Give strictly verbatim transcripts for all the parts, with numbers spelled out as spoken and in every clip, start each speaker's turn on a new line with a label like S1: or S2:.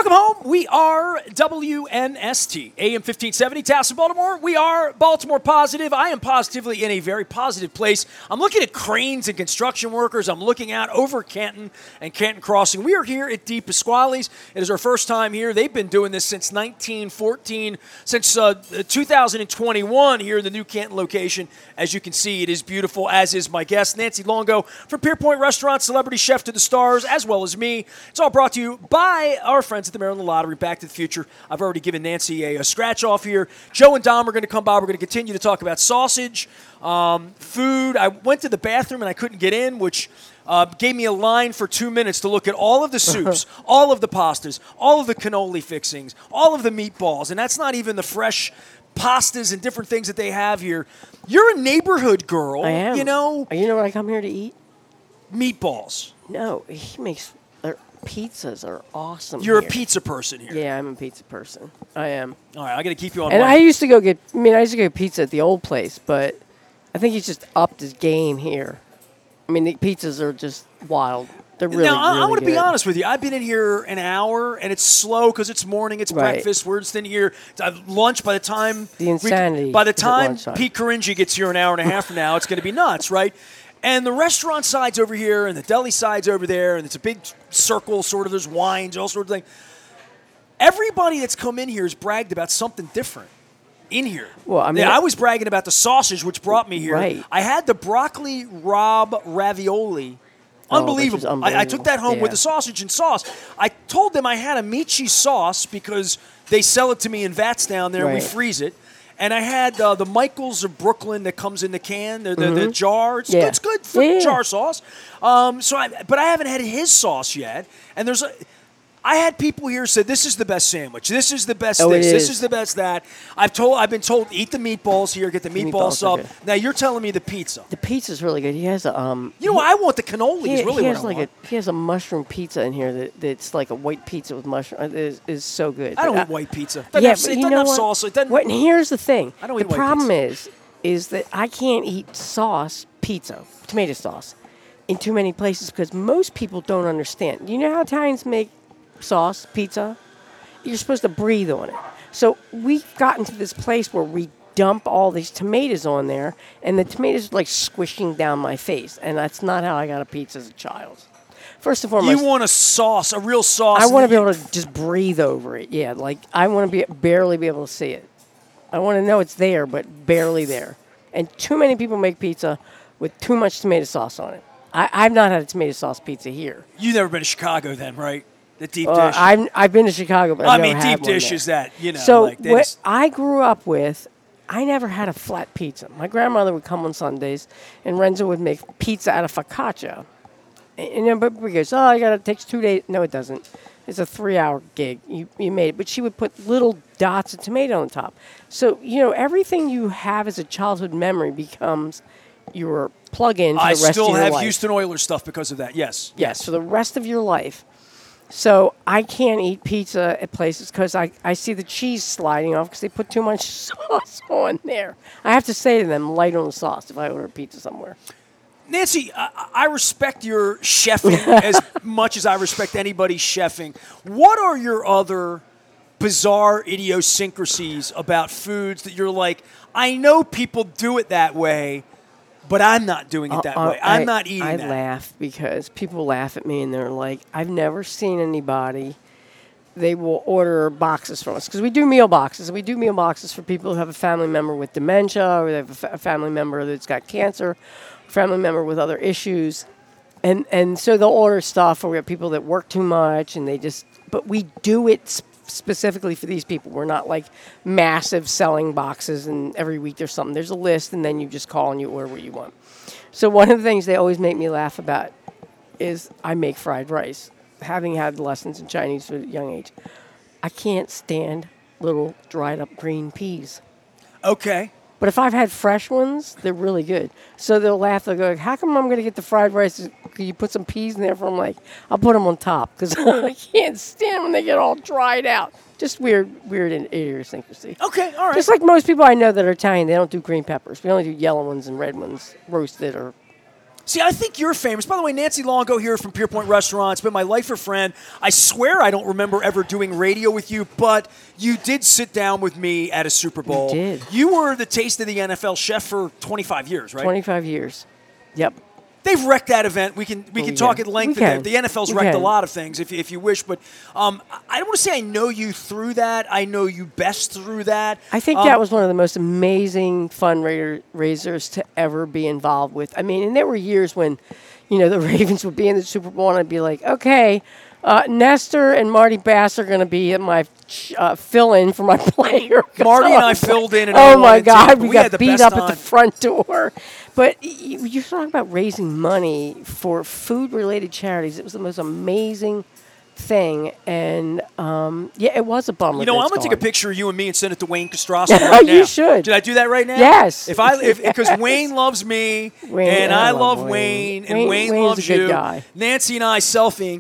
S1: Welcome home. We are W N S T, A M fifteen seventy, Tassel, Baltimore. We are Baltimore Positive. I am positively in a very positive place. I'm looking at cranes and construction workers. I'm looking out over Canton and Canton Crossing. We are here at Di Pasquale's. It is our first time here. They've been doing this since nineteen fourteen, since uh, two thousand twenty-one here in the new Canton location. As you can see, it is beautiful, as is my guest, Nancy Longo from Pierpoint Restaurant, celebrity chef to the stars, as well as me. It's all brought to you by our friends at the Maryland Lottery, Back to the Future. I've already given Nancy a, a scratch off here. Joe and Dom are going to come by. We're going to continue to talk about sausage, um, food. I went to the bathroom and I couldn't get in, which uh, gave me a line for two minutes to look at all of the soups, all of the pastas, all of the cannoli fixings, all of the meatballs, and that's not even the fresh pastas and different things that they have here. You're a neighborhood girl.
S2: I am.
S1: You know?
S2: You know what I come here to eat?
S1: Meatballs.
S2: No, he makes uh, pizzas are awesome.
S1: You're
S2: here.
S1: a pizza person here.
S2: Yeah, I'm a pizza person. I am.
S1: All right, I got to keep you on.
S2: And
S1: mic.
S2: I used to go get. I mean, I used to get pizza at the old place, but I think he's just upped his game here. I mean, the pizzas are just wild. They're really,
S1: now, I,
S2: really
S1: I want to
S2: good.
S1: be honest with you. I've been in here an hour, and it's slow because it's morning, it's
S2: Right.
S1: breakfast. We're just in here. Uh, lunch by the time
S2: The insanity
S1: We, by the
S2: is at
S1: time
S2: lunchtime.
S1: Pete Caringi gets here an hour and a half from now, it's going to be nuts, right? And the restaurant side's over here, and the deli side's over there, and it's a big circle, sort of. There's wines, all sorts of things. Everybody that's come in here has bragged about something different in here.
S2: Well, I mean-
S1: yeah, I was bragging about the sausage, which brought me here.
S2: Right.
S1: I had the broccoli Rob ravioli.
S2: Oh,
S1: Unbelievable.
S2: which is
S1: I, I
S2: unbelievable.
S1: took that home
S2: Yeah.
S1: with the sausage and sauce. I told them I had a Michi sauce because they sell it to me in vats down there. and We
S2: Right.
S1: freeze it. And I had uh, the Michaels of Brooklyn that comes in the can, the, the, the jar. It's,
S2: Yeah.
S1: good, it's good for
S2: Yeah, yeah.
S1: jar sauce. Um, so, I, but I haven't had his sauce yet. And there's a, I had people here say this is the best sandwich. This is the best
S2: Oh, it
S1: this. This
S2: is.
S1: is the best that. I've told. I've been told eat the meatballs here. Get the meatball
S2: meatballs are
S1: sub.
S2: good.
S1: Now you're telling me the pizza.
S2: The pizza's really good. He has a um.
S1: You know what? I want the cannoli.
S2: He,
S1: is really
S2: he
S1: what
S2: has
S1: I
S2: like
S1: want.
S2: a he has a mushroom pizza in here that that's like a white pizza with mushroom. It is, is so good.
S1: I don't
S2: But
S1: eat white pizza. It doesn't
S2: yeah,
S1: have,
S2: but
S1: it
S2: you
S1: doesn't
S2: know
S1: have
S2: what?
S1: sauce. It doesn't.
S2: What, and here's the thing.
S1: I don't
S2: the
S1: eat white
S2: problem
S1: pizza.
S2: is, is that I can't eat sauce pizza, tomato sauce, in too many places because most people don't understand. You know how Italians make sauce pizza? You're supposed to breathe on it. So we've gotten to this place where we dump all these tomatoes on there, and the tomatoes are like squishing down my face, and that's not how I got a pizza as a child. First and foremost,
S1: You want a sauce, a real sauce.
S2: I want to
S1: and
S2: be
S1: you-
S2: able to just breathe over it. Yeah, like I want to be barely be able to see it. I want to know it's there, but barely there. And too many people make pizza with too much tomato sauce on it. I, I've not had a tomato sauce pizza here.
S1: You've never been to Chicago, then, right? The deep
S2: Uh,
S1: dish.
S2: I've I've been to Chicago, but
S1: I
S2: I've
S1: mean,
S2: never had
S1: deep
S2: one
S1: dish
S2: there.
S1: is that you know.
S2: So
S1: like they
S2: what
S1: just-
S2: I grew up with, I never had a flat pizza. My grandmother would come on Sundays, and Renzo would make pizza out of focaccia. And, and then everybody goes, "Oh, I got it takes two days." No, it doesn't. It's a three-hour gig. You you made it, but she would put little dots of tomato on top. So you know everything you have as a childhood memory becomes your plug-in for
S1: I
S2: the rest
S1: still
S2: of your
S1: have
S2: life.
S1: Houston Oilers stuff because of that. Yes.
S2: Yes, for the rest of your life. So I can't eat pizza at places because I, I see the cheese sliding off because they put too much sauce on there. I have to say to them, light on the sauce if I order pizza somewhere.
S1: Nancy, I, I respect your chefing as much as I respect anybody's chefing. What are your other bizarre idiosyncrasies about foods that you're like, I know people do it that way, but I'm not doing it that
S2: Uh,
S1: way. I'm
S2: I-
S1: not eating
S2: I
S1: that.
S2: laugh because people laugh at me and they're like, I've never seen anybody. They will order boxes from us because we do meal boxes. We do meal boxes for people who have a family member with dementia or they have a, fa- a family member that's got cancer, a family member with other issues. And and so they'll order stuff, or we have people that work too much, and they just. But we do it sp- specifically for these people. We're not like massive selling boxes, and every week there's something. There's a list, and then you just call and you order what you want. So one of the things they always make me laugh about is I make fried rice. Having had lessons in Chinese at a young age, I can't stand little dried up green peas.
S1: Okay.
S2: But if I've had fresh ones, they're really good. So they'll laugh. They'll go, how come I'm going to get the fried rice? Can you put some peas in there? For I'm like, I'll put them on top because I can't stand when they get all dried out. Just weird, weird idiosyncrasy.
S1: Okay, all right.
S2: Just like most people I know that are Italian, they don't do green peppers. We only do yellow ones and red ones, roasted or
S1: See, I think you're famous. By the way, Nancy Longo here from Pier Point Restaurants, been my lifer friend. I swear I don't remember ever doing radio with you, but you did sit down with me at a Super Bowl.
S2: I did.
S1: You were the Taste of the N F L chef for twenty-five years, right?
S2: twenty-five years. Yep.
S1: They've wrecked that event. We can we
S2: Oh,
S1: can
S2: yeah.
S1: talk at length.
S2: We can.
S1: The N F L's
S2: We
S1: wrecked a
S2: can.
S1: lot of things, if, if you wish. But um, I don't want to say I know you through that. I know you best through that.
S2: I think
S1: Um,
S2: that was one of the most amazing fundraisers to ever be involved with. I mean, and there were years when, you know, the Ravens would be in the Super Bowl, and I'd be like, okay, uh, Nestor and Marty Bass are going to be at my uh, fill-in for my player. 'Cause
S1: Marty and I
S2: was like,
S1: filled in. And
S2: oh
S1: everyone
S2: my
S1: in
S2: God,
S1: Tampa.
S2: we,
S1: We
S2: got
S1: had the
S2: beat
S1: best
S2: up at the
S1: time.
S2: front door. But y- you're talking about raising money for food-related charities. It was the most amazing thing, and um, yeah, it was a bummer.
S1: You know,
S2: that
S1: I'm
S2: it's
S1: gonna take a
S2: gone.
S1: picture of you and me and send it to Wayne Castrosky right now.
S2: You should.
S1: Did I do that right now?
S2: Yes.
S1: If I, if because
S2: Yes.
S1: Wayne loves me
S2: Wayne-
S1: and
S2: I
S1: I
S2: love
S1: love
S2: Wayne.
S1: Wayne, and
S2: Wayne-
S1: Wayne
S2: Wayne's a
S1: loves
S2: good
S1: you.
S2: guy.
S1: Nancy and I selfie.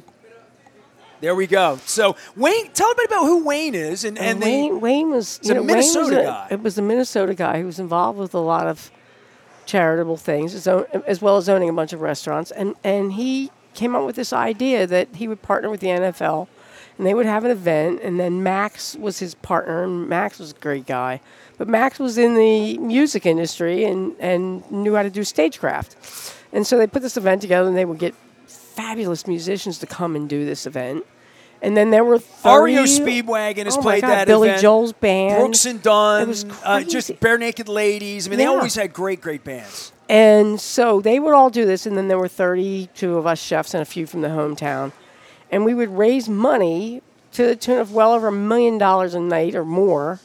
S1: There we go. So Wayne, tell everybody about who Wayne is, and and
S2: And
S1: the,
S2: Wayne, Wayne was
S1: He's
S2: you
S1: a
S2: know, Wayne was
S1: Minnesota
S2: a-
S1: guy.
S2: It was a Minnesota guy who was involved with a lot of charitable things, as, own, as well as owning a bunch of restaurants. And and he came up with this idea that he would partner with the N F L, and they would have an event. And then Max was his partner, and Max was a great guy. But Max was in the music industry and and knew how to do stagecraft. And so they put this event together, and they would get fabulous musicians to come and do this event. And then there were thirty,
S1: R E O Speedwagon has
S2: oh my
S1: played
S2: God,
S1: that
S2: Billy
S1: event.
S2: Joel's band.
S1: Brooks and Dunn,
S2: It was
S1: uh, just
S2: crazy.
S1: Bare Naked Ladies. I mean, they
S2: Yeah.
S1: always had great, great bands.
S2: And so they would all do this, and then there were thirty-two of us chefs and a few from the hometown. And we would raise money to the tune of well over a million dollars a night or more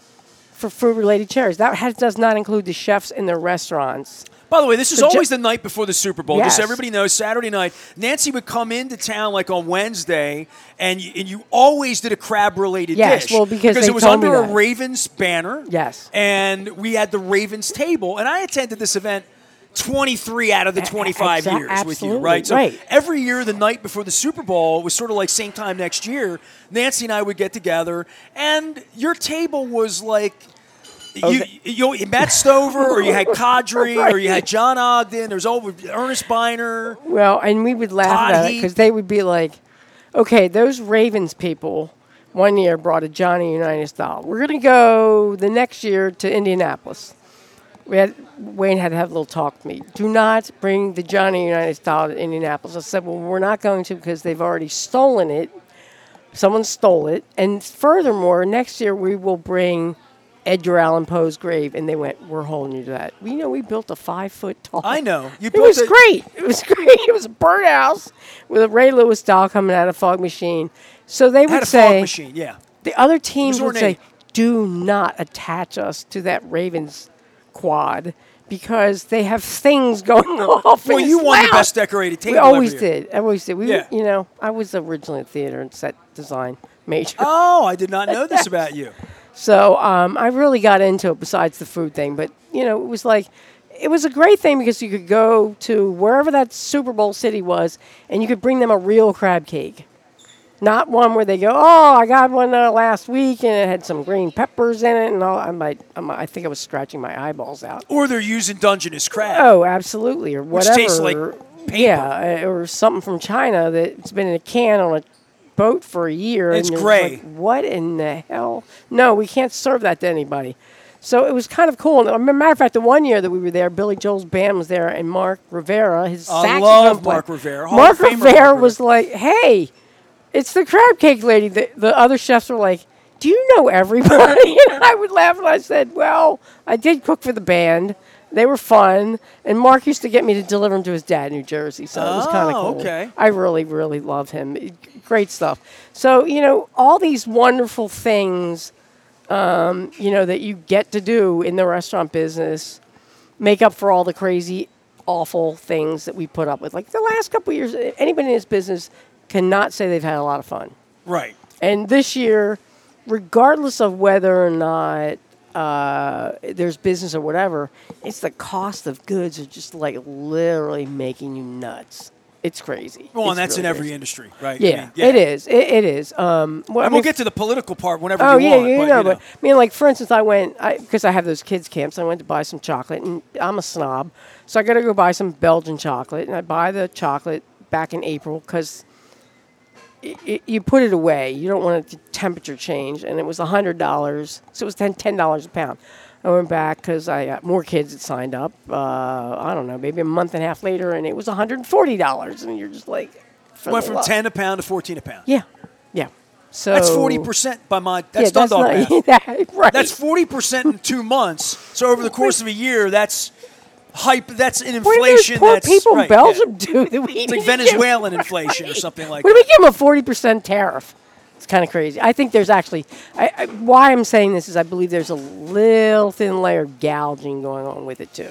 S2: for food-related charities. That has, does not include the chefs in their restaurants.
S1: By the way, this is
S2: So ju-
S1: always the night before the Super Bowl. Just so
S2: Yes.
S1: everybody knows, Saturday night, Nancy would come into town like on Wednesday, and you, and you always did a crab-related
S2: Yes,
S1: dish.
S2: well, because they
S1: it was
S2: told me
S1: under a
S2: that.
S1: Ravens banner.
S2: Yes.
S1: And we had the Ravens table, and I attended this event twenty-three out of the
S2: A- a-
S1: twenty-five
S2: exa-
S1: years with you,
S2: absolutely,
S1: right? So
S2: right.
S1: every year, the night before the Super Bowl, it was sort of like same time next year, Nancy and I would get together, and your table was like... You,
S2: Okay.
S1: you, you Matt Stover, or you had Kadri, or you had
S2: Right.
S1: John Ogden. There's over Ernest Biner.
S2: Well, and we would laugh
S1: Todd
S2: at it
S1: Heath.
S2: because they would be like, okay, those Ravens people one year brought a Johnny Unitas doll. We're going to go the next year to Indianapolis. We had Wayne had to have a little talk with me. Do not bring the Johnny Unitas doll to Indianapolis. I said, well, we're not going to because they've already stolen it. Someone stole it. And furthermore, next year we will bring Edgar Allan Poe's grave. And they went, we're holding you to that. We know we built a five-foot tall.
S1: I know. You
S2: It
S1: built
S2: was
S1: a-
S2: great. It was great. It was a birdhouse with a Ray Lewis doll coming out of fog machine. So they
S1: Had
S2: would
S1: a
S2: say,
S1: fog machine, yeah.
S2: the other teams would
S1: ornate.
S2: say, do not attach us to that Ravens quad because they have things going off.
S1: Well,
S2: and
S1: you
S2: it's
S1: won the
S2: loud."
S1: best decorated table
S2: We always
S1: every year.
S2: did. I always did. We,
S1: Yeah.
S2: You know, I was originally a theater and set design major.
S1: Oh, I did not know this about you.
S2: So um, I really got into it besides the food thing. But, you know, it was like, it was a great thing because you could go to wherever that Super Bowl city was and you could bring them a real crab cake. Not one where they go, oh, I got one uh, last week and it had some green peppers in it. And all. I might, I might, I think I was scratching my eyeballs out.
S1: Or they're using Dungeness crab.
S2: Oh, absolutely. Or
S1: Which
S2: whatever.
S1: tastes like paper.
S2: Yeah, uh, or something from China that's been in a can on a boat for a year.
S1: It's
S2: and you're
S1: gray.
S2: Like, what in the hell? No, we can't serve that to anybody. So it was kind of cool. And as a matter of fact, the one year that we were there, Billy Joel's band was there, and Mark Rivera, his
S1: I
S2: saxophone
S1: love
S2: player-
S1: Mark Rivera. Hall
S2: Mark
S1: of Famer
S2: Rivera
S1: Mark
S2: was like, hey, it's the crab cake lady. The, the other chefs were like, do you know everybody? And I would laugh, and I said, well, I did cook for the band. They were fun. And Mark used to get me to deliver them to his dad in New Jersey, so it was kind of
S1: Oh,
S2: cool.
S1: okay.
S2: I really, really love him. Great stuff. So, you know, all these wonderful things, um, you know, that you get to do in the restaurant business make up for all the crazy, awful things that we put up with. Like the last couple of years, anybody in this business cannot say they've had a lot of fun.
S1: Right.
S2: And this year, regardless of whether or not uh, there's business or whatever, it's the cost of goods are just like literally making you nuts. it's crazy.
S1: Well, and
S2: It's
S1: that's
S2: really
S1: in every
S2: crazy.
S1: industry, right?
S2: Yeah,
S1: I mean, yeah.
S2: it is. It, it is. Um, well, I
S1: And we'll
S2: mean,
S1: get to the political part whenever
S2: Oh
S1: you
S2: yeah,
S1: want.
S2: you
S1: but,
S2: know,
S1: you know.
S2: but I mean, like for instance, I went because I, I have those kids camps. I went to buy some chocolate, and I'm a snob, so I got to go buy some Belgian chocolate, and I buy the chocolate back in April because you put it away. You don't want it to temperature change, and it was a hundred dollars, so it was ten ten dollars a pound. I went back because I got more kids that signed up. Uh, I don't know, maybe a month and a half later, and it was one hundred and forty dollars, and you're just like, for
S1: Went
S2: the
S1: from
S2: love.
S1: ten a pound to fourteen a pound.
S2: Yeah, yeah. So
S1: That's forty percent by my. That's
S2: yeah,
S1: done dog
S2: that's
S1: math.
S2: not, that, right.
S1: That's forty percent in two months. So over the course of a year, that's hype. That's an
S2: What do those
S1: inflation.
S2: poor
S1: that's
S2: people
S1: right,
S2: in Belgium
S1: yeah.
S2: do that we
S1: It's like Venezuelan inflation or something like
S2: What do
S1: that.
S2: we give them a forty percent tariff? It's kind of crazy. I think there's actually, I, I, why I'm saying this is I believe there's a little thin layer of gouging going on with it too.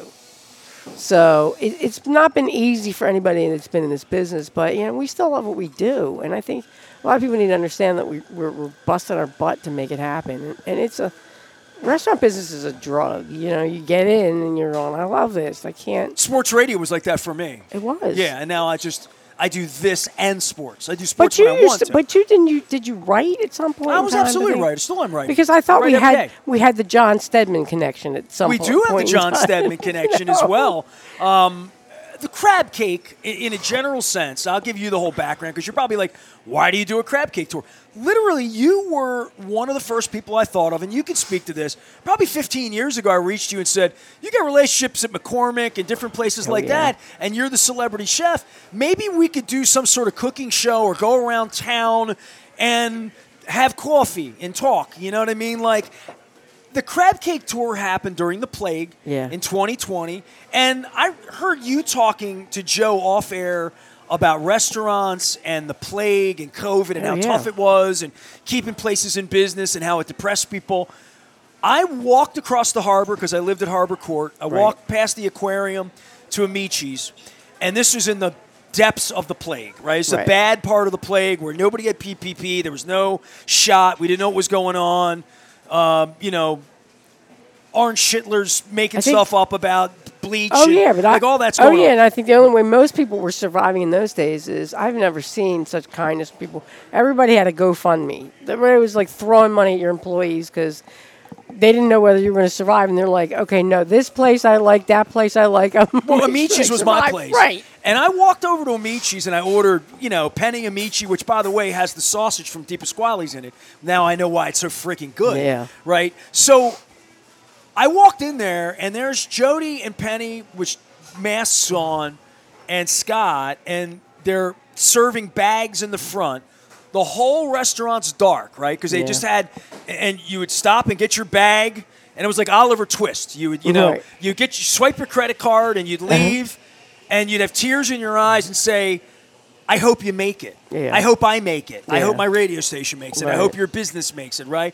S2: So it, it's not been easy for anybody that's been in this business, but you know we still love what we do, and I think a lot of people need to understand that we, we're, we're busting our butt to make it happen, and, and it's a restaurant business is a drug. You know, you get in and you're on. I love this. I can't.
S1: Sports radio was like that for me.
S2: It was.
S1: Yeah, and now I just I do this and sports. I do
S2: But
S1: sports
S2: you
S1: when I
S2: used
S1: want
S2: to,
S1: to.
S2: but you didn't you did you write at some point?
S1: I
S2: in
S1: was
S2: time,
S1: absolutely
S2: didn't you?
S1: right. Still am right.
S2: Because I thought
S1: Right
S2: we
S1: every
S2: had
S1: day.
S2: we had the John Stedman connection at some
S1: We
S2: point.
S1: do have the
S2: point in
S1: John
S2: time.
S1: Stedman connection as well. Um, the crab cake, i- in a general sense, I'll give you the whole background because you're probably like, why do you do a crab cake tour? Literally, you were one of the first people I thought of, and you can speak to this. Probably fifteen years ago, I reached you and said, you got relationships at McCormick and different places
S2: Oh,
S1: like
S2: yeah.
S1: that, and you're the celebrity chef. Maybe we could do some sort of cooking show or go around town and have coffee and talk. You know what I mean? Like, the crab cake tour happened during the plague
S2: Yeah.
S1: in twenty twenty, and I heard you talking to Joe off air about restaurants and the plague and COVID and
S2: Oh,
S1: how
S2: yeah.
S1: tough it was and keeping places in business and how it depressed people. I walked across the harbor because I lived at Harbor Court. I
S2: Right.
S1: walked past the aquarium to Amici's, and this was in the depths of the plague, right? It's the
S2: Right.
S1: bad part of the plague where nobody had P P P. There was no shot. We didn't know what was going on. Um, you know, Orange Schitler's making
S2: I think-
S1: stuff up about bleach.
S2: Oh
S1: and,
S2: yeah, but
S1: like
S2: I,
S1: all that's
S2: oh
S1: going
S2: yeah,
S1: on.
S2: and I think the only way most people were surviving in those days is I've never seen such kindness from people. Everybody had a GoFundMe. Everybody was like throwing money at your employees because they didn't know whether you were going to survive, and they're like, okay, no, this place I like, that place I like. I'm
S1: Well,
S2: gonna
S1: Amici's was my
S2: survive.
S1: place.
S2: right?
S1: And I walked over to Amici's and I ordered, you know, Penny Amici, which, by the way, has the sausage from Di Pasquale's in it. Now I know why it's so freaking good.
S2: Yeah.
S1: Right? So I walked in there, and there's Jody and Penny, which masks on, and Scott, and they're serving bags in the front. The whole restaurant's dark, right? Because they
S2: Yeah.
S1: just had, and you would stop and get your bag, and it was like Oliver Twist. You would, you know,
S2: Right.
S1: you get you swipe your credit card, and you'd leave, and you'd have tears in your eyes and say, "I hope you make it.
S2: Yeah.
S1: I hope I make it. I
S2: Yeah.
S1: hope my radio station makes it. I
S2: Right.
S1: hope your business makes it." Right?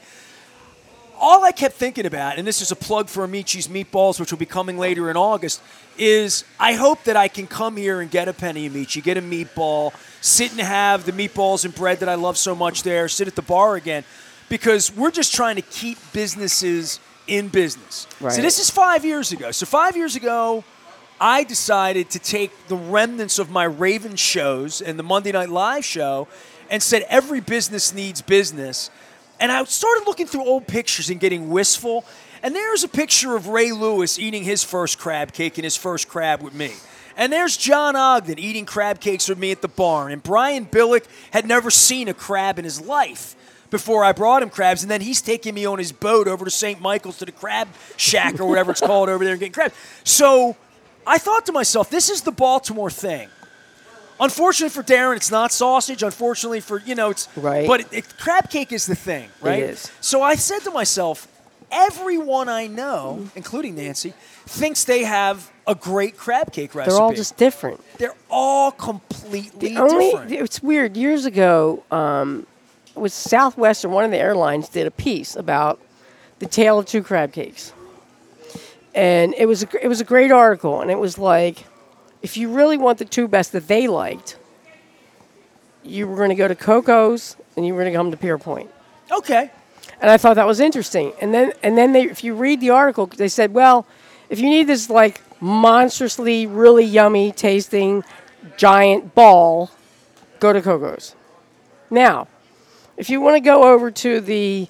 S1: All I kept thinking about, and this is a plug for Amici's Meatballs, which will be coming later in August, is I hope that I can come here and get a Penny Amici, get a meatball, sit and have the meatballs and bread that I love so much there, sit at the bar again, because we're just trying to keep businesses in business. So
S2: Right.
S1: this is five years ago. So five years ago, I decided to take the remnants of my Raven shows and the Monday Night Live show and said every business needs business. And I started looking through old pictures and getting wistful. And there's a picture of Ray Lewis eating his first crab cake and his first crab with me. And there's John Ogden eating crab cakes with me at the barn. And Brian Billick had never seen a crab in his life before I brought him crabs. And then he's taking me on his boat over to Saint Michael's to the crab shack or whatever it's called over there and getting crabs. So I thought to myself, this is the Baltimore thing. Unfortunately for Darren, it's not sausage. Unfortunately for, you know, it's...
S2: Right.
S1: But it, it, crab cake is the thing, right?
S2: It is.
S1: So I said to myself, everyone I know, including Nancy, thinks they have a great crab cake recipe.
S2: They're all just different.
S1: They're all completely
S2: The only
S1: different.
S2: it's weird. Years ago, um, it was Southwestern. One of the airlines did a piece about the tale of two crab cakes, and it was a, gr- it was a great article. And it was like, if you really want the two best that they liked, you were going to go to Coco's and you were going to come to Pier Point.
S1: Okay.
S2: And I thought that was interesting. And then and then they, if you read the article, they said, well, if you need this like monstrously, really yummy tasting, giant ball, go to Coco's. Now, if you want to go over to the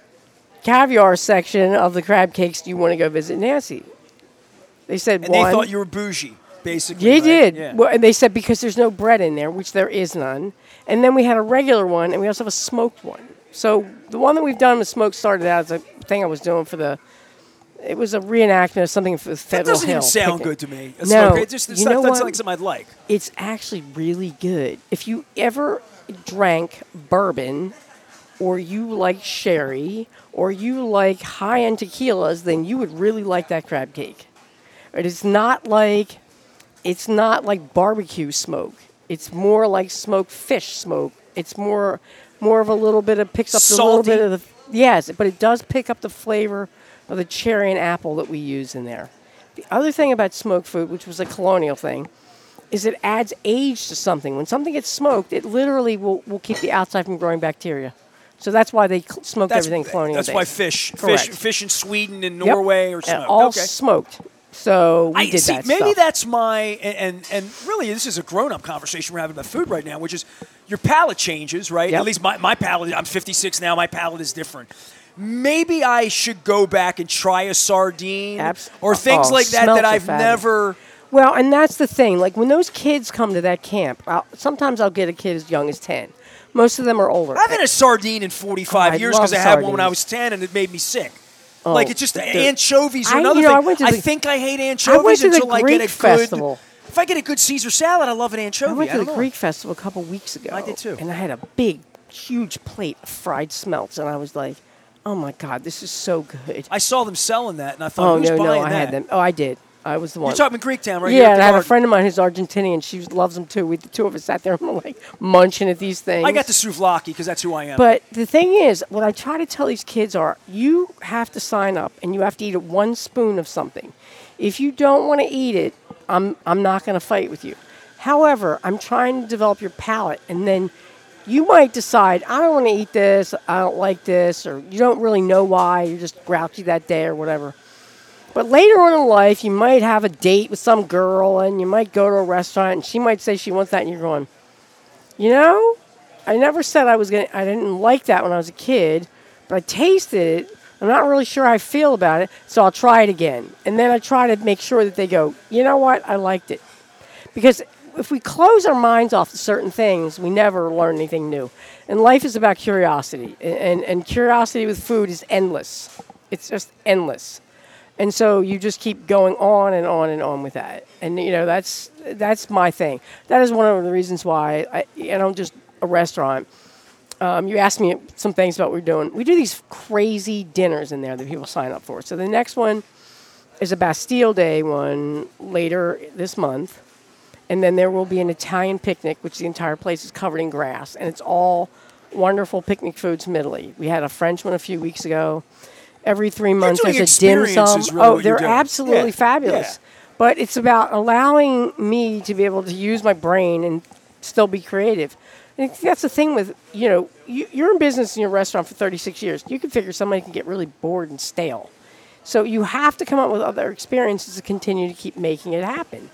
S2: caviar section of the crab cakes, you want to go visit Nancy. They said
S1: and
S2: one.
S1: they thought you were bougie, basically.
S2: They
S1: right?
S2: did.
S1: Yeah.
S2: Well, and they said because there's no bread in there, which there is none. And then we had a regular one, and we also have a smoked one. So the one that we've done with smoked started out as a thing I was doing for the. It was a reenactment of something for the Federal
S1: That doesn't
S2: Hill
S1: even sound
S2: picnic.
S1: good to me. A
S2: No,
S1: smoke- it just, it's
S2: you
S1: not,
S2: know
S1: that's
S2: what?
S1: like something I'd like.
S2: It's actually really good. If you ever drank bourbon, or you like sherry, or you like high-end tequilas, then you would really like that crab cake. It is not like, it's not like barbecue smoke. It's more like smoked fish smoke. It's more, more of a little bit of picks up a little
S1: Salty?
S2: bit of the yes, but it does pick up the flavor of the cherry and apple that we use in there. The other thing about smoked food, which was a colonial thing, is it adds age to something. When something gets smoked, it literally will, will keep the outside from growing bacteria. So that's why they cl- smoked
S1: That's,
S2: everything colonial
S1: that's
S2: days.
S1: why fish, fish,
S2: Correct.
S1: fish in Sweden and
S2: Yep.
S1: Norway are
S2: And
S1: smoked.
S2: all
S1: okay.
S2: smoked. So we
S1: I
S2: did
S1: see.
S2: that
S1: Maybe
S2: stuff.
S1: that's my and, and and really this is a grown-up conversation we're having about food right now, which is your palate changes, right?
S2: Yep.
S1: At least my, my palate. I'm fifty-six now. My palate is different. Maybe I should go back and try a sardine
S2: Abs-
S1: or things
S2: oh,
S1: like that
S2: smelts
S1: that
S2: are
S1: I've
S2: fabulous.
S1: never.
S2: Well, and that's the thing. Like when those kids come to that camp, I'll, sometimes I'll get a kid as young as ten. Most of them are older.
S1: I haven't had a sardine in forty-five
S2: Oh, I
S1: years because I
S2: love
S1: had one when I
S2: sardines.
S1: was ten and it made me sick.
S2: Oh,
S1: like it's just
S2: the-
S1: anchovies are
S2: I-
S1: another
S2: you know,
S1: thing.
S2: I went to the-
S1: think I hate anchovies
S2: to the
S1: until I
S2: Greek
S1: get a
S2: festival.
S1: good. If I get a good Caesar salad, I love an anchovy.
S2: I went to
S1: don't
S2: the
S1: know.
S2: Greek festival a couple weeks ago.
S1: I did too.
S2: And I had a big, huge plate of fried smelts, and I was like, "Oh my God, this is so good."
S1: I saw them selling that, and I thought,
S2: Oh
S1: who's
S2: no, no,
S1: buying
S2: I
S1: that?
S2: had them. Oh, I did. I was the one.
S1: You're talking Greektown, right?
S2: yeah,
S1: here at
S2: and
S1: the
S2: I have a
S1: garden.
S2: friend of mine who's Argentinian. She loves them too. We, the two of us sat there and like munching at these things.
S1: I got the souvlaki because that's who I am.
S2: But the thing is, what I try to tell these kids are, you have to sign up and you have to eat one spoon of something. If you don't want to eat it, I'm I'm not going to fight with you. However, I'm trying to develop your palate, and then you might decide, I don't want to eat this, I don't like this, or you don't really know why, you're just grouchy that day or whatever. But later on in life, you might have a date with some girl, and you might go to a restaurant, and she might say she wants that, and you're going, you know, I never said I was going to, I didn't like that when I was a kid, but I tasted it. I'm not really sure how I feel about it, so I'll try it again. And then I try to make sure that they go, you know what, I liked it. Because if we close our minds off to certain things, we never learn anything new. And life is about curiosity. And, and, and curiosity with food is endless. It's just endless. And so you just keep going on and on and on with that. And, you know, that's that's my thing. That is one of the reasons why I, I don't just a restaurant. Um, you asked me some things about what we're doing. We do these crazy dinners in there that people sign up for. So the next one is a Bastille Day one later this month. And then there will be an Italian picnic, which the entire place is covered in grass. And it's all wonderful picnic foods from Italy. We had a French one a few weeks ago. Every three months
S1: doing
S2: there's a dim sum.
S1: experiences, really,
S2: Oh,
S1: what you're
S2: they're
S1: doing.
S2: absolutely
S1: Yeah,
S2: fabulous.
S1: yeah.
S2: But it's about allowing me to be able to use my brain and still be creative. And I think that's the thing with, you know, you, you're in business in your restaurant for thirty-six years. You can figure somebody can get really bored and stale. So you have to come up with other experiences to continue to keep making it happen.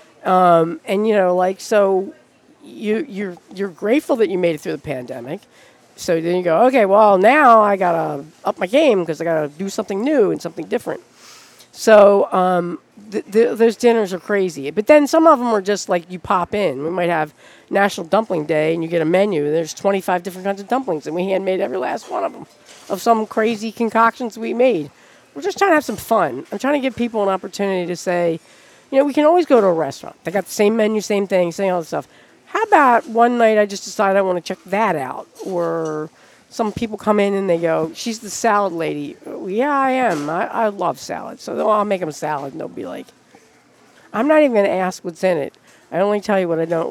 S2: Um, and, you know, like, so you, you're, you're grateful that you made it through the pandemic. So then you go, okay, well, now I got to up my game because I got to do something new and something different. So um, th- th- those dinners are crazy. But then some of them are just like you pop in. We might have National Dumpling Day and you get a menu. And there's twenty-five different kinds of dumplings, and we handmade every last one of them of some crazy concoctions we made. We're just trying to have some fun. I'm trying to give people an opportunity to say, you know, we can always go to a restaurant. They got the same menu, same thing, same all this stuff. How about one night I just decide I want to check that out? Or some people come in and they go, she's the salad lady. Yeah, I am. I, I love salad. So I'll make them a salad and they'll be like, I'm not even going to ask what's in it. I only tell you what I don't like.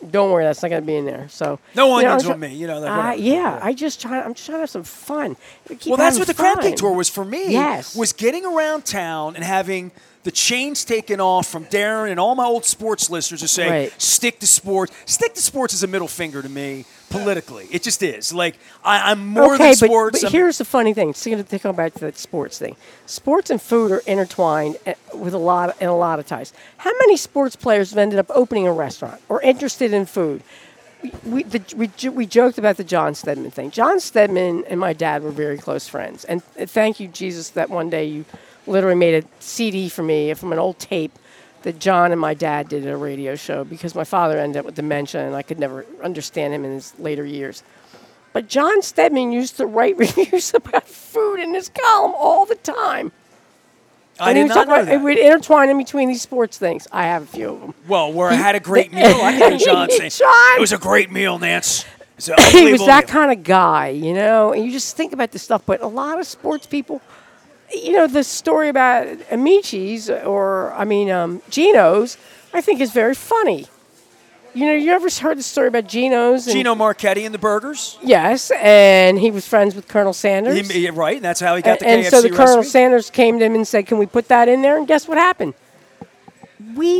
S2: Don't worry, that's not going to be in there. So
S1: No
S2: you know,
S1: onions
S2: I'm
S1: on
S2: try-
S1: me, you know. That,
S2: Uh,
S1: whatever.
S2: yeah, I just try. I'm just trying to have some fun. Keep
S1: Well, that's
S2: having
S1: what the crab cake
S2: fun.
S1: tour was for me.
S2: Yes.
S1: Was getting around town and having the chains taken off from Darren and all my old sports listeners to say,
S2: Right.
S1: stick to sports. Stick to sports is a middle finger to me politically. It just is. Like, I, I'm more
S2: okay,
S1: than
S2: but,
S1: sports.
S2: but
S1: I'm-
S2: here's the funny thing. So to go back to that sports thing. Sports and food are intertwined eh, with a lot of, in a lot of ties. How many sports players have ended up opening a restaurant or interested in food? We, the, we, jo- we joked about the John Stedman thing. John Stedman and my dad were very close friends. And uh, thank you, Jesus, that one day you literally made a C D for me from an old tape that John and my dad did at a radio show because my father ended up with dementia and I could never understand him in his later years. But John Stedman used to write reviews about food in his column all the time.
S1: I
S2: And he
S1: did
S2: would
S1: not
S2: talk
S1: know
S2: about-
S1: that.
S2: It would intertwine in between these sports things. I have a few of them.
S1: Well, where I had a great meal. I can hear John saying,
S2: John!
S1: it was a great meal, Nance. It's an
S2: He was
S1: unbelievable
S2: that
S1: meal."
S2: kind of guy, you know. And you just think about this stuff, but a lot of sports people, you know, the story about Amici's or I mean um, Geno's, I think is very funny. You know, you ever heard the story about Geno's? And,
S1: Gino Marchetti and the burgers.
S2: Yes, and he was friends with Colonel Sanders.
S1: He- right, and that's how he got the
S2: and
S1: K F C
S2: so the Colonel
S1: recipe.
S2: Sanders came to him and said, "Can we put that in there?" And guess what happened? We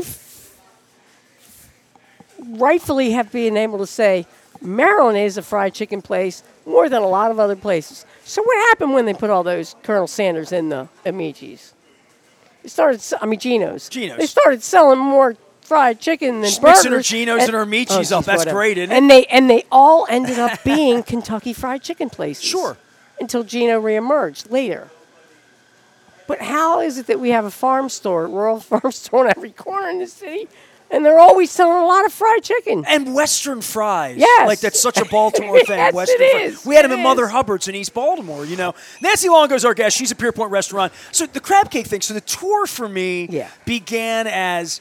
S2: rightfully have been able to say Maryland is a fried chicken place more than a lot of other places. So what happened when they put all those Colonel Sanders in the Amici's? They started, s- I mean, Geno's.
S1: Geno's.
S2: They started selling more fried chicken than
S1: Just
S2: burgers.
S1: mixing her Geno's and her Amici's
S2: oh,
S1: up.
S2: geez,
S1: That's
S2: whatever.
S1: great, isn't it?
S2: And they and they all ended up being Kentucky Fried Chicken places.
S1: Sure.
S2: Until Geno reemerged later. But how is it that we have a farm store, rural farm store on every corner in the city, and they're always selling a lot of fried chicken?
S1: And Western fries.
S2: Yes.
S1: Like, that's such a Baltimore thing.
S2: Yes,
S1: Western
S2: it
S1: fries.
S2: is.
S1: We had them
S2: It
S1: at Mother
S2: is.
S1: Hubbard's in East Baltimore, you know. Nancy Longo's our guest. She's a Pierpoint restaurant. So the crab cake thing. So the tour for me
S2: Yeah.
S1: began as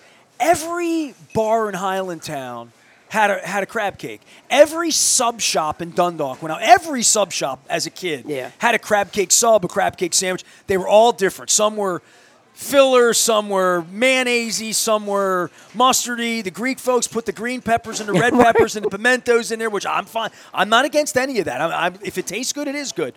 S1: every bar in Highlandtown had a, had a crab cake. Every sub shop in Dundalk, when I, every sub shop as a kid
S2: Yeah.
S1: had a crab cake sub, a crab cake sandwich. They were all different. Some were filler, some were mayonnaise, some were mustardy. The Greek folks put the green peppers and the red peppers and the pimentos in there, which I'm fine. I'm not against any of that. I'm, I'm, if it tastes good, it is good.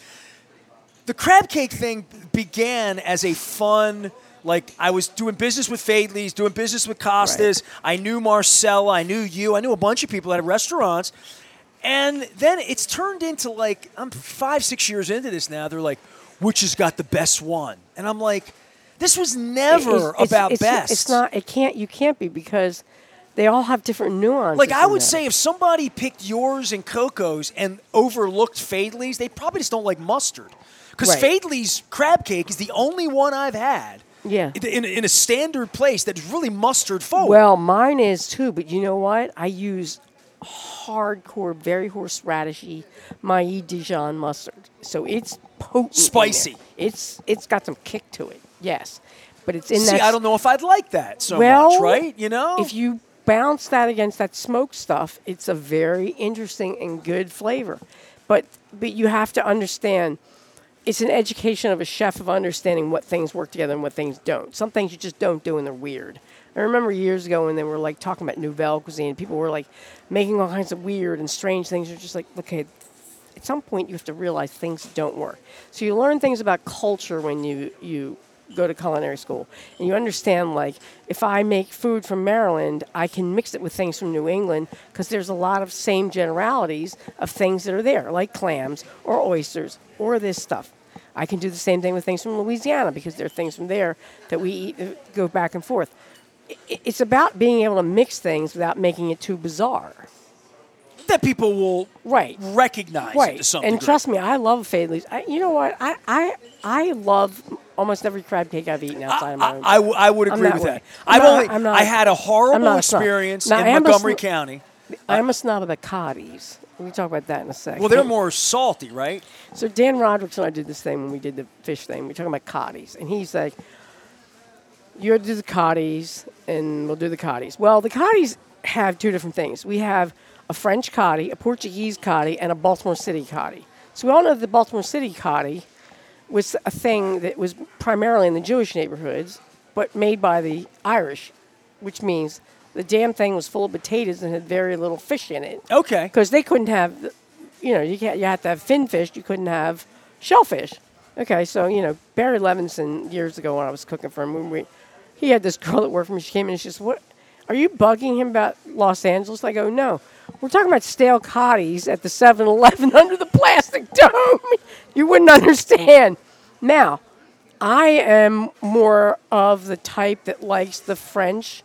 S1: The crab cake thing began as a fun, like I was doing business with Fadley's, doing business with Costas. I knew Marcella, I knew you, I knew a bunch of people that had restaurants. And then it's turned into like, I'm five, six years into this now. They're like, which has got the best one? And I'm like, this was never
S2: It's- it's-
S1: about
S2: it's,
S1: best.
S2: It's not. It can't. You can't be because they all have different nuances.
S1: Like, I
S2: in
S1: would
S2: them.
S1: say if somebody picked yours and Coco's and overlooked Fadley's, they probably just don't like mustard. Because
S2: Right.
S1: Fadley's crab cake is the only one I've had
S2: Yeah.
S1: in, in a standard place that's really mustard forward.
S2: Well, mine is too, but you know what? I use hardcore, very horseradishy Maille Dijon mustard, so it's potent, in there.
S1: Spicy.
S2: It's it's got some kick to it, yes, but it's in
S1: See,
S2: that.
S1: I don't know if I'd like that so
S2: well,
S1: much, right? You know?
S2: if you bounce that against that smoked stuff, it's a very interesting and good flavor. But but you have to understand. It's an education of a chef of understanding what things work together and what things don't. Some things you just don't do and they're weird. I remember years ago when they were like talking about Nouvelle cuisine, people were like making all kinds of weird and strange things. You're just like, okay, at some point you have to realize things don't work. So you learn things about culture when you, you go to culinary school. And you understand, like, if I make food from Maryland, I can mix it with things from New England because there's a lot of same generalities of things that are there, like clams or oysters or this stuff. I can do the same thing with things from Louisiana because there are things from there that we eat, uh, go back and forth. I- It's about being able to mix things without making it too bizarre.
S1: that people will
S2: Right.
S1: recognize it
S2: Right.
S1: to some
S2: And
S1: degree.
S2: trust me, I love Fadley's. I, you know what? I, I I love almost every crab cake I've eaten outside of my own.
S1: I, I, w- I would
S2: I'm
S1: agree
S2: that
S1: with
S2: way.
S1: that.
S2: I'm
S1: I've
S2: not-
S1: only
S2: I'm not-
S1: I had a
S2: I'm
S1: horrible
S2: not a snob.
S1: experience
S2: Now,
S1: in
S2: I am a
S1: Montgomery
S2: snob.
S1: County.
S2: I'm a snob about Cotties. We can talk about that in a second.
S1: Well, they're more salty, right?
S2: So Dan Roderickson and I did this thing when we did the fish thing. We were talking about Cotties. And he's like, you have to do the Cotties, and we'll do the Cotties. Well, the Cotties have two different things. We have a French Cotty, a Portuguese Cotty, and a Baltimore City Cotty. So we all know the Baltimore City Cotty was a thing that was primarily in the Jewish neighborhoods, but made by the Irish, which means the damn thing was full of potatoes and had very little fish in it.
S1: Okay.
S2: Because they couldn't have, the- you know, you can't, you had to have fin fish. You couldn't have shellfish. Okay, so, you know, Barry Levinson, years ago when I was cooking for him, when we, he had this girl that worked for me. She came in and she says, what, are you bugging him about Los Angeles? I go, no. We're talking about stale coddies at the seven eleven under the plastic dome. You wouldn't understand. Now, I am more of the type that likes the French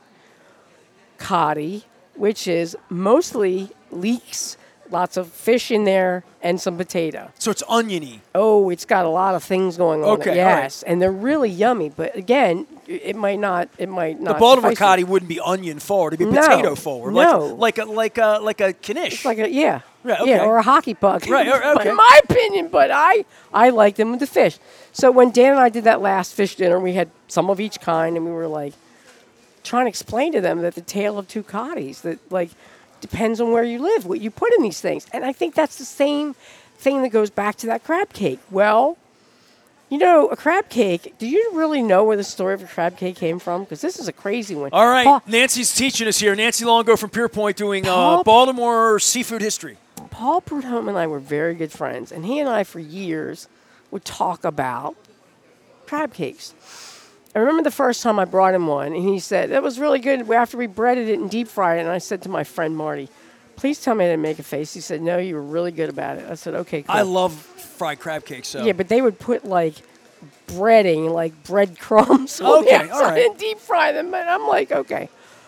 S2: coddy, which is mostly leeks, lots of fish in there, and some potato.
S1: So it's oniony.
S2: Oh, it's got a lot of things going on.
S1: Okay,
S2: it,
S1: all right.
S2: yes, and they're really yummy. But again, it might not. It might not.
S1: The Baltimore
S2: suffice
S1: coddy
S2: it.
S1: wouldn't be onion forward; it'd be
S2: No,
S1: potato forward.
S2: no.
S1: like like a like a like a knish.
S2: It's like a yeah,
S1: Right, okay.
S2: yeah, or a hockey puck.
S1: Right, o- okay.
S2: In my opinion, but I I like them with the fish. So when Dan and I did that last fish dinner, we had some of each kind, and we were like trying to explain to them that the tale of two coddies, that like depends on where you live, what you put in these things. And I think that's the same thing that goes back to that crab cake. Well, you know, a crab cake, do you really know where the story of a crab cake came from? Because this is a crazy one.
S1: All right,
S2: Paul,
S1: Nancy's teaching us here. Nancy Longo from Pierpoint doing uh,
S2: Paul-
S1: Baltimore seafood history.
S2: Paul Prudhomme and I were very good friends, and he and I for years would talk about crab cakes. I remember the first time I brought him one, and he said, that was really good after we breaded it and deep fried it. And I said to my friend Marty, please tell me I didn't make a face. He said, no, you were really good about it. I said, okay, cool.
S1: I love fried crab cakes. So
S2: Yeah, but they would put like breading, like breadcrumbs on the
S1: Okay,
S2: outside
S1: all right.
S2: and deep fry them. And I'm like, okay.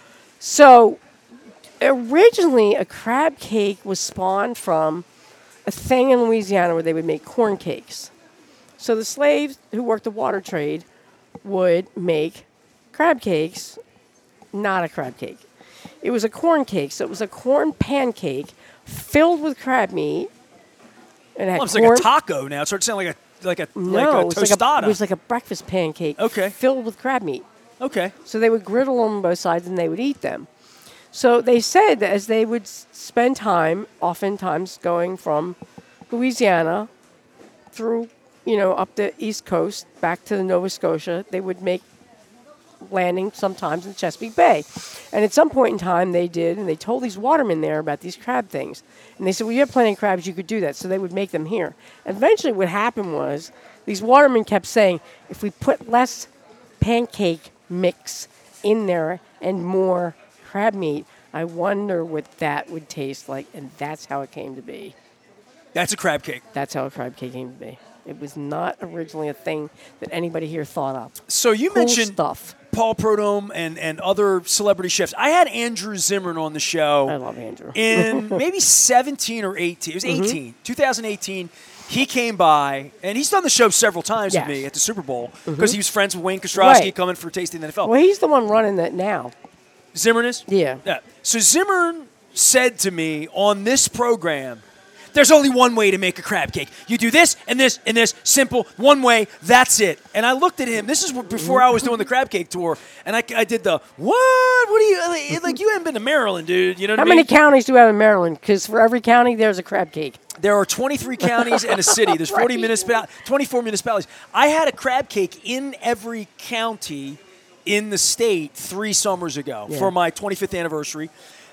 S2: So originally, a crab cake was spawned from a thing in Louisiana where they would make corn cakes. So the slaves who worked the water trade would make crab cakes, not a crab cake. It was a corn cake, so it was a corn pancake filled with crab meat. And it had
S1: well, it's
S2: corn.
S1: like a taco now. It starts sounding like a like a
S2: No,
S1: like a
S2: it was like a,
S1: tostada.
S2: it was like a breakfast pancake
S1: Okay.
S2: filled with crab meat.
S1: okay.
S2: So they would griddle them on both sides and they would eat them. So they said that as they would s- spend time, oftentimes going from Louisiana through, you know, up the East Coast back to Nova Scotia, they would make landing sometimes in Chesapeake Bay. And at some point in time they did, and they told these watermen there about these crab things. And they said, well, you have plenty of crabs, you could do that. So they would make them here. And eventually what happened was these watermen kept saying, if we put less pancake mix in there and more crab meat, I wonder what that would taste like. And that's how it came to be.
S1: That's a crab cake.
S2: That's how a crab cake came to be. It was not originally a thing that anybody here thought of.
S1: So you
S2: Cool
S1: mentioned
S2: stuff.
S1: Paul Prudhomme and, and other celebrity chefs. I had Andrew Zimmern on the show.
S2: I love Andrew.
S1: in maybe seventeen or eighteen. It was
S2: Mm-hmm.
S1: eighteen. twenty eighteen. He came by, and he's done the show several times
S2: Yes.
S1: with me at the Super Bowl because he was friends with Wayne Kostrowski
S2: Right.
S1: coming for Tasting the N F L.
S2: Well, he's the one running that now.
S1: Zimmern is?
S2: Yeah.
S1: Yeah. So Zimmern said to me on this program, there's only one way to make a crab cake. You do this and this and this, simple, one way, that's it. And I looked at him. This is before I was doing the crab cake tour, and I, I did the, what? What do you, like, you haven't been to Maryland, dude. You know what
S2: How
S1: I mean?
S2: many counties do we have in Maryland? Because for every county, there's a crab cake.
S1: There are twenty-three counties and a city. There's forty
S2: Right.
S1: municipal, twenty-four municipalities. I had a crab cake in every county in the state three summers ago
S2: Yeah.
S1: for my twenty-fifth anniversary.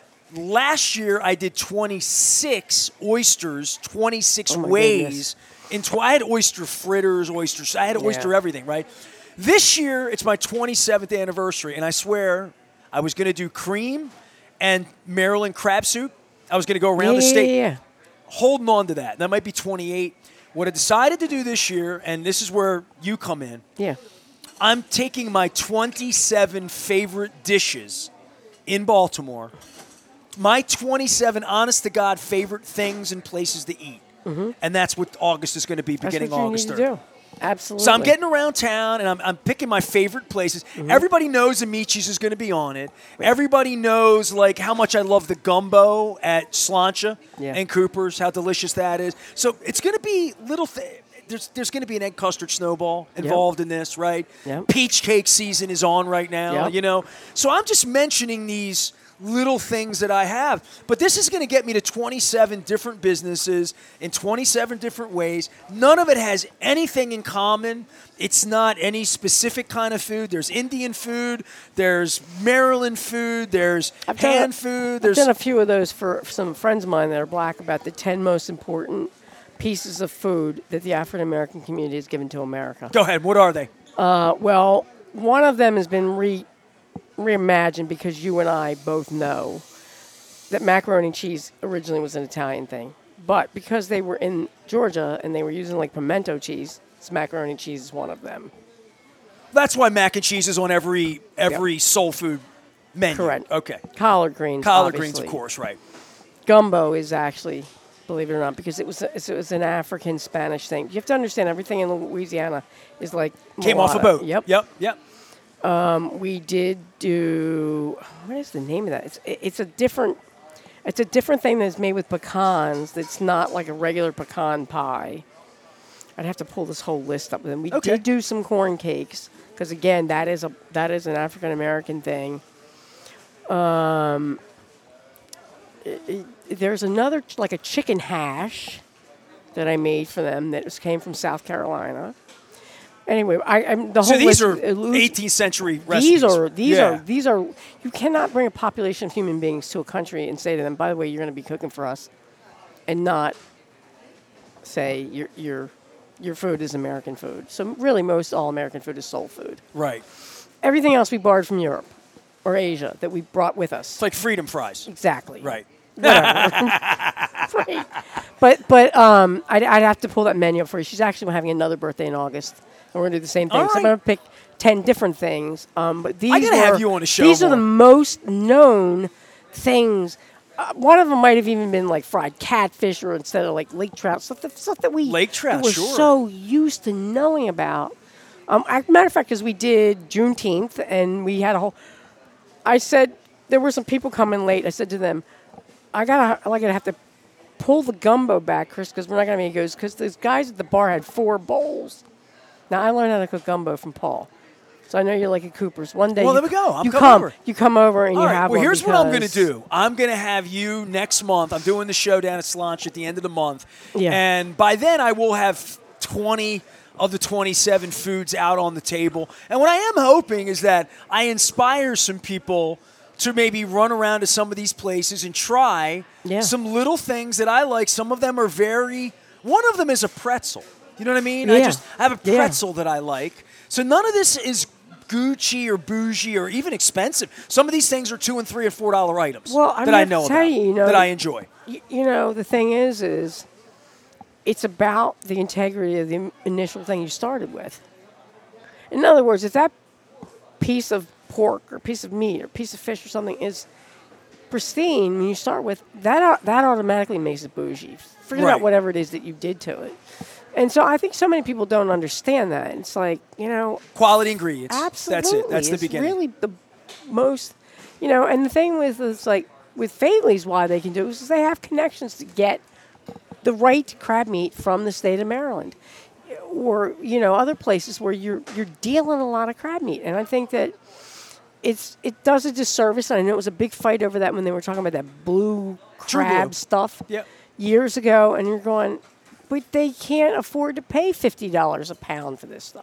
S1: Last year, I did twenty-six oysters, twenty-six
S2: Oh my
S1: ways.
S2: goodness.
S1: In tw- I had oyster fritters, oysters. I had oyster
S2: Yeah.
S1: everything, right? This year, it's my twenty-seventh anniversary, and I swear I was going to do cream and Maryland crab soup. I was going to go around
S2: yeah,
S1: the state
S2: Yeah, yeah.
S1: holding on to that. That might be twenty-eight. What I decided to do this year, and this is where you come in,
S2: Yeah.
S1: I'm taking my twenty-seven favorite dishes in Baltimore, my twenty-seven honest-to-God favorite things and places to eat. Mm-hmm. And that's what August is going to be,
S2: That's
S1: beginning
S2: what you
S1: August
S2: need
S1: third.
S2: to do. Absolutely.
S1: So I'm getting around town, and I'm, I'm picking my favorite places.
S2: Mm-hmm.
S1: Everybody knows Amici's is going to be on it. Everybody knows like how much I love the gumbo at Slancha
S2: Yeah.
S1: and Cooper's, how delicious that is. So it's going to be little th- There's there's going to be an egg custard snowball involved in this, right?
S2: Yep.
S1: Peach cake season is on right now,
S2: Yep.
S1: you know. So I'm just mentioning these little things that I have. But this is going to get me to twenty-seven different businesses in twenty-seven different ways. None of it has anything in common. It's not any specific kind of food. There's Indian food. There's Maryland food. There's
S2: I've
S1: hand
S2: done a,
S1: food. There's
S2: I've done a few of those for some friends of mine that are black about the ten most important pieces of food that the African American community has given to America.
S1: Go ahead. What are they?
S2: Uh, well, one of them has been re reimagined because you and I both know that macaroni and cheese originally was an Italian thing. But because they were in Georgia and they were using like pimento cheese, this macaroni and cheese is one of them.
S1: That's why mac and cheese is on every every yep. soul food menu.
S2: Correct.
S1: Okay.
S2: Collard greens.
S1: Collard
S2: obviously.
S1: greens, of course, right.
S2: Gumbo is actually, believe it or not, because it was a, it was an African Spanish thing. You have to understand everything in Louisiana is like
S1: came
S2: mulatto.
S1: off a boat.
S2: Yep.
S1: Yep. Yep.
S2: Um, we did do, what is the name of that? It's it's a different, it's a different thing that's made with pecans. That's not like a regular pecan pie. I'd have to pull this whole list up. Then we
S1: okay.
S2: did do some corn cakes because again, that is a that is an African American thing. Um, it, it, there's another like a chicken hash that I made for them that was, came from South Carolina. Anyway, I, I'm the whole.
S1: So these
S2: list,
S1: are
S2: uh,
S1: eighteenth century recipes.
S2: These are these
S1: yeah.
S2: are these are. You cannot bring a population of human beings to a country and say to them, "By the way, you're going to be cooking for us," and not say your your your food is American food. So really, most all American food is soul food.
S1: Right.
S2: Everything else we borrowed from Europe or Asia that we brought with us.
S1: It's like freedom fries.
S2: Exactly.
S1: Right.
S2: right. But but um, I'd, I'd have to pull that menu up for you. She's actually having another birthday in August. And we're going to do the same thing.
S1: All
S2: So I'm
S1: right.
S2: going to pick ten different things. Um, but these
S1: I gotta
S2: were,
S1: have you on a show
S2: These
S1: more.
S2: are the most known things. Uh, one of them might have even been like fried catfish or instead of like lake trout. Stuff that, stuff that we
S1: Lake trout,
S2: were
S1: sure.
S2: so used to knowing about. Um, I, matter of fact, because we did Juneteenth and we had a whole... I said, there were some people coming late. I said to them, I gotta, like, I have to pull the gumbo back, Chris, because we're not going to make it. He goes, because those guys at the bar had four bowls. Now, I learned how to cook gumbo from Paul. So I know you're like a Cooper's. One day
S1: Well,
S2: you,
S1: there we go. I'm
S2: you
S1: coming
S2: come,
S1: over.
S2: You come over and
S1: All
S2: you
S1: right.
S2: have
S1: well,
S2: one
S1: here's what I'm going to
S2: because-
S1: do. I'm going to have you next month. I'm doing the show down at Slanch at the end of the month.
S2: Yeah.
S1: And by then, I will have twenty of the twenty-seven foods out on the table. And what I am hoping is that I inspire some people to maybe run around to some of these places and try
S2: Yeah.
S1: some little things that I like. Some of them are very, one of them is a pretzel. You know what I mean? I
S2: Yeah.
S1: just have a
S2: Yeah.
S1: pretzel that I like. So none of this is Gucci or bougie or even expensive. Some of these things are two and three and four dollar items
S2: Well, I'm
S1: that I
S2: gonna
S1: know
S2: tell
S1: about,
S2: you, you know,
S1: that I enjoy.
S2: Y- you know, the thing is, is it's about the integrity of the im- initial thing you started with. In other words, if that piece of pork or piece of meat or piece of fish or something is pristine when you start with, that au- that automatically makes it bougie. Forget
S1: Right.
S2: about whatever it is that you did to it. And so I think so many people don't understand that. It's like, you know,
S1: Quality ingredients.
S2: absolutely.
S1: That's it. That's the
S2: it's
S1: beginning.
S2: really the most, you know, and the thing with it's like with Faitley's why they can do it is they have connections to get the right crab meat from the state of Maryland, or you know other places where you're you're dealing a lot of crab meat, and I think that it's it does a disservice. And I know it was a big fight over that when they were talking about that blue
S1: True
S2: crab
S1: blue.
S2: stuff
S1: Yep.
S2: years ago, and you're going, but they can't afford to pay fifty dollars a pound for this stuff.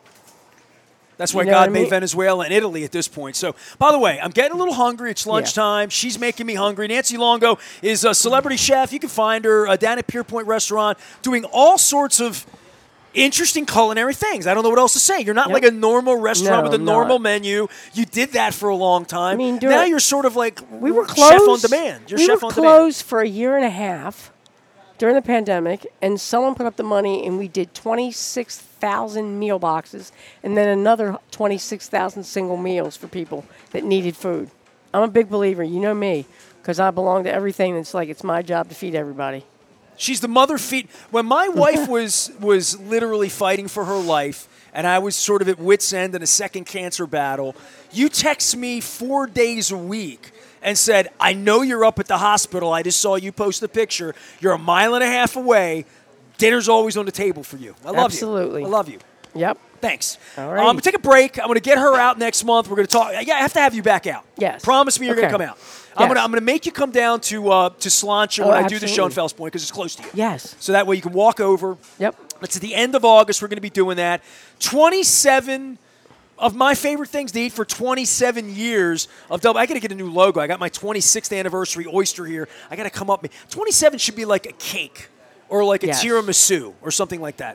S1: That's why
S2: You know
S1: God
S2: what I
S1: made
S2: mean?
S1: Venezuela and Italy at this point. So, by the way, I'm getting a little hungry. It's lunchtime. She's making me hungry. Nancy Longo is a celebrity chef. You can find her uh, down at Pier Point Restaurant doing all sorts of interesting culinary things. I don't know what else to say. You're not
S2: Yep.
S1: like a normal restaurant
S2: No,
S1: with a
S2: I'm
S1: normal
S2: not.
S1: menu. You did that for a long time.
S2: I mean,
S1: now
S2: during-
S1: you're sort of like
S2: We were closed.
S1: chef on demand. You're
S2: we
S1: chef
S2: were
S1: on demand.
S2: closed for a year and a half during the pandemic, and someone put up the money, and we did twenty-six thousand meal boxes, and then another twenty-six thousand single meals for people that needed food. I'm a big believer. You know me, because I belong to everything that's like it's my job to feed everybody.
S1: She's the mother feed. When my wife was was literally fighting for her life, and I was sort of at wit's end in a second cancer battle, you text me four days a week and said, I know you're up at the hospital. I just saw you post a picture. You're a mile and a half away. Dinner's always on the table for you. I love
S2: Absolutely.
S1: you. I love you.
S2: Yep.
S1: Thanks.
S2: All
S1: right.
S2: right.
S1: Um, I'm going to take a break. I'm going to get her out next month. We're going to talk. Yeah, I have to have you back out.
S2: Yes.
S1: Promise me you're
S2: Okay.
S1: going to come out. I'm
S2: Yes.
S1: going to I'm going to make you come down to uh, to Sláinte
S2: Oh,
S1: when I do the show in
S2: absolutely.
S1: Fells Point because it's close to you.
S2: Yes.
S1: So that way you can walk over.
S2: Yep.
S1: It's at the end of August. We're going to be doing that. twenty-seven of my favorite things to eat for twenty-seven years of double. I got to get a new logo. I got my twenty-sixth anniversary oyster here. I got to come up. twenty-seven should be like a cake or like a
S2: Yes.
S1: tiramisu or something like that,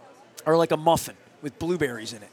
S1: or like a muffin with blueberries in it.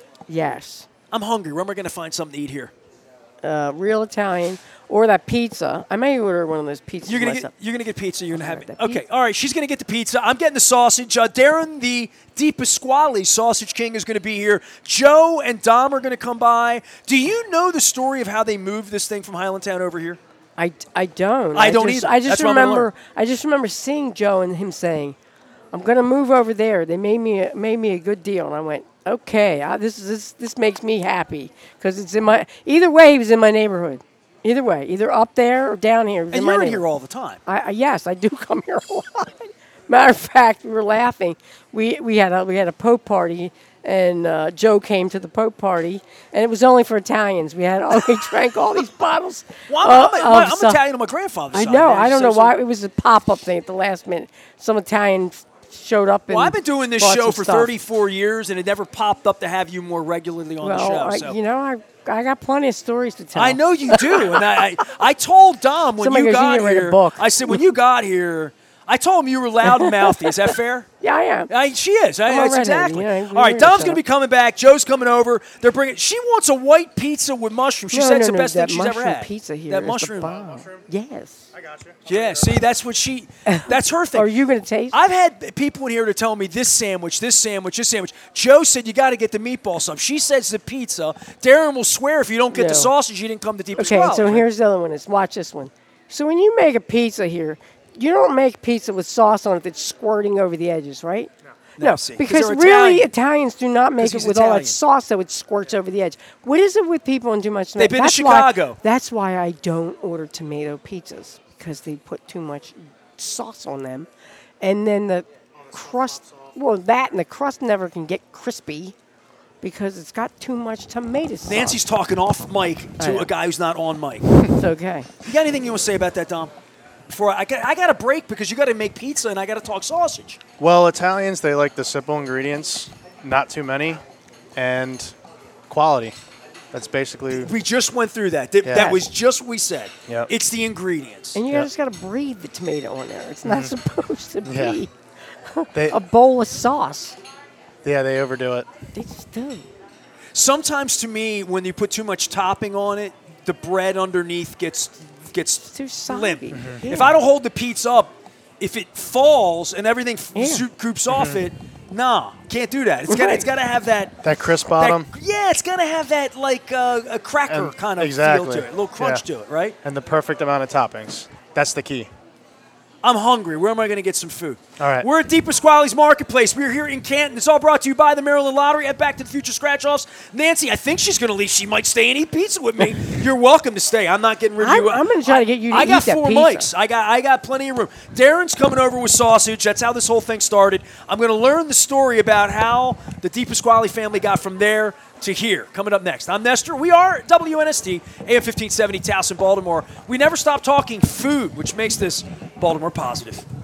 S2: Yes.
S1: I'm hungry. Where am I going to find something to eat here?
S2: Uh, real Italian or that pizza. I may order one of those pizzas
S1: You're gonna
S2: myself.
S1: get you're gonna get pizza. You're gonna have
S2: Alright,
S1: it.
S2: that
S1: Okay,
S2: pizza.
S1: all right. She's gonna get the pizza. I'm getting the sausage. Uh, Darren, the Di Pasquale Sausage King, is gonna be here. Joe and Dom are gonna come by. Do you know the story of how they moved this thing from Highlandtown over here?
S2: I, I don't.
S1: I don't
S2: just,
S1: either.
S2: I just
S1: That's what I'm gonna
S2: remember. I just remember seeing Joe and him saying, "I'm going to move over there. They made me a, made me a good deal." And I went, "Okay, I, this is this this makes me happy because it's in my either way. He was in my neighborhood. Either way, either up there or down here. He was
S1: And
S2: in my
S1: you're in
S2: neighborhood.
S1: here all the time.
S2: I, I yes, I do come here a lot. Matter of fact, we were laughing. We we had a we had a Pope party, and uh, Joe came to the Pope party, and it was only for Italians. We had oh, we drank all these bottles.
S1: Well, I'm,
S2: uh,
S1: I'm, I'm,
S2: of
S1: I'm
S2: some-
S1: Italian on my grandfather's
S2: I
S1: side.
S2: know.
S1: man.
S2: I don't
S1: So-
S2: know
S1: so-
S2: why it was a pop up thing at the last minute. Some Italian showed up. And
S1: Well, I've been doing this
S2: bought
S1: show
S2: some
S1: for
S2: stuff.
S1: thirty-four years, and it never popped up to have you more regularly on
S2: Well,
S1: the show.
S2: I,
S1: So.
S2: you know, I I got plenty of stories to tell.
S1: I know you do, and I, I, I told Dom when
S2: Somebody
S1: you
S2: goes, "You
S1: got
S2: need to write a
S1: here.
S2: book."
S1: I said when you got here, I told him you were loud and mouthy. Is that fair?
S2: Yeah, I am.
S1: I, she is. I,
S2: I'm
S1: that's
S2: a redhead,
S1: exactly.
S2: you know, we
S1: All right,
S2: wear
S1: Dom's
S2: that.
S1: going to be coming back. Joe's coming over. They're bringing. She wants a white pizza with mushrooms. She
S2: no,
S1: said
S2: no,
S1: it's the
S2: no,
S1: best
S2: that
S1: thing she's ever
S2: mushroom
S1: had.
S2: pizza here
S1: That
S2: is the
S1: mushroom.
S2: bomb. Yes.
S3: I got you.
S1: Yeah. See, that's what she. That's her thing.
S2: Are you going to taste?
S1: I've had people in here to tell me this sandwich, this sandwich, this sandwich. Joe said you got to get the meatball sub. She says the pizza. Darren will swear if you don't get
S2: No.
S1: the sausage, you didn't come to Deep
S2: Okay, so here's the other one. Is watch this one. So when you make a pizza here, you don't make pizza with sauce on it that's squirting over the edges, right? No,
S1: No, see, 'cause
S2: because
S1: they're
S2: really
S1: Italian.
S2: Italians do not make
S1: 'Cause
S2: it
S1: he's
S2: with all that
S1: Italian.
S2: sauce that would squirts over the edge. What is it with people and too much tomato?
S1: They've been to
S2: that's why,
S1: Chicago.
S2: That's why I don't order tomato pizzas because they put too much sauce on them, and then the crust. Well, that and the crust never can get crispy because it's got too much tomato sauce.
S1: Nancy's talking off mic
S2: I
S1: to
S2: know.
S1: a guy who's not on mic.
S2: It's okay.
S1: You got anything you want to say about that, Dom? Before I, I got, I got a break because you got to make pizza and I got to talk sausage.
S3: Well, Italians, they like the simple ingredients, not too many, and quality. That's basically.
S1: We just went through that. That,
S3: Yeah.
S1: that was just what we said.
S3: Yep.
S1: It's the ingredients.
S2: And you
S3: Yep.
S2: just got to breathe the tomato on there. It's not supposed to
S3: Yeah.
S2: be
S3: They,
S2: a bowl of sauce.
S3: yeah, they overdo it.
S2: They just do.
S1: Sometimes to me, when you put too much topping on it, the bread underneath gets gets
S2: Too soggy.
S1: limp.
S2: Mhm.
S1: If
S2: Yeah.
S1: I don't hold the pizza up, if it falls and everything f-
S2: Yeah.
S1: zoop- groups off it, nah, can't do that. It's got
S2: Right.
S1: it's got to have that.
S3: That crisp
S1: that-
S3: bottom
S1: yeah, it's got to have that like uh, a cracker
S3: And-
S1: kind of
S3: exactly.
S1: feel to it, a little crunch
S3: Yeah.
S1: to it, right?
S3: and the perfect amount of toppings. That's the key.
S1: I'm hungry. Where am I going to get some food?
S3: All right.
S1: We're at Di Pasquale's Marketplace. We're here in Canton. It's all brought to you by the Maryland Lottery at Back to the Future Scratch-Offs. Nancy, I think she's going to leave. She might stay and eat pizza with me. You're welcome to stay. I'm not getting rid of
S2: I'm-
S1: you.
S2: I'm gonna try to get you to
S1: I got
S2: eat that
S1: four
S2: pizza.
S1: mics. I got I got plenty of room. Darren's coming over with sausage. That's how this whole thing started. I'm going to learn the story about how the Di Pasquale family got from there to here. Coming up next. I'm Nestor. We are W N S T, A M fifteen seventy, Towson, Baltimore. We never stop talking food, which makes this Baltimore positive.